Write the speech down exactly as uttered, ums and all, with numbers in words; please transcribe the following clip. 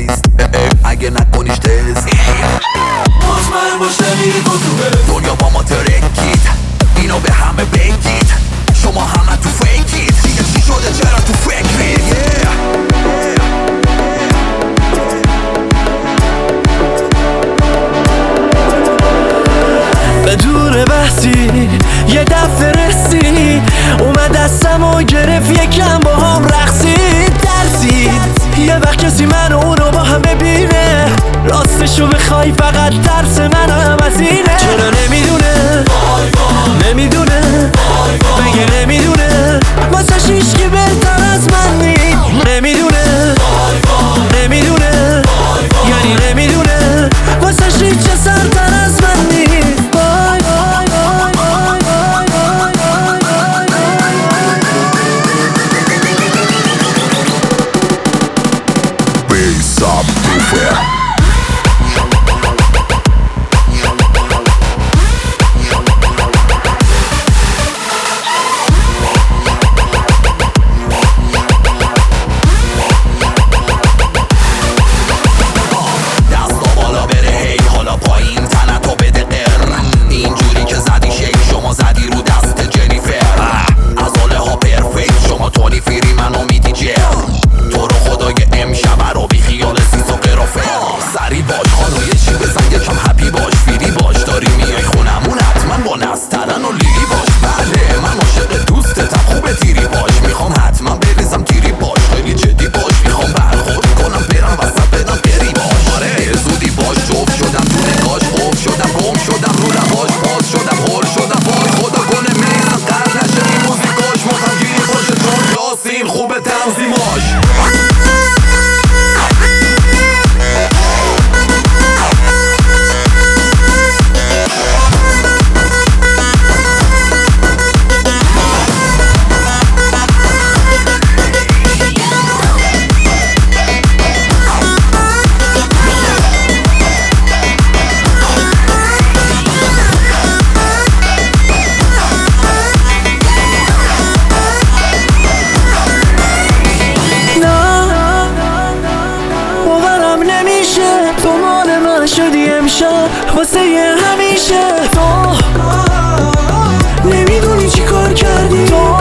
نیست اگه نکنیش تست مطمئن باش نمیری تو تو دنیا با ما ترکید اینو به همه بگید شما همه تو فیکید دیگه چی شده چرا تو فکرید yeah. به دور بحثی یه دفعه رسید اومد دستم و گرفت یکم با هم رقصید ترسید یه وقت کسی من و اونو با هم ببینه راستشو بخوای فقط ترس من هم از اینه چرا نمیدونه نمیدونه مگه نمیدونه واسه هیچکی بهتر از من نیست نمیدونه نمیدونه یعنی نمیدونه واسه هیچ سرتر از من نیست خوبه تنظیماش شدی امشب واسه همیشه تو نمیدونی چی کار کردی تو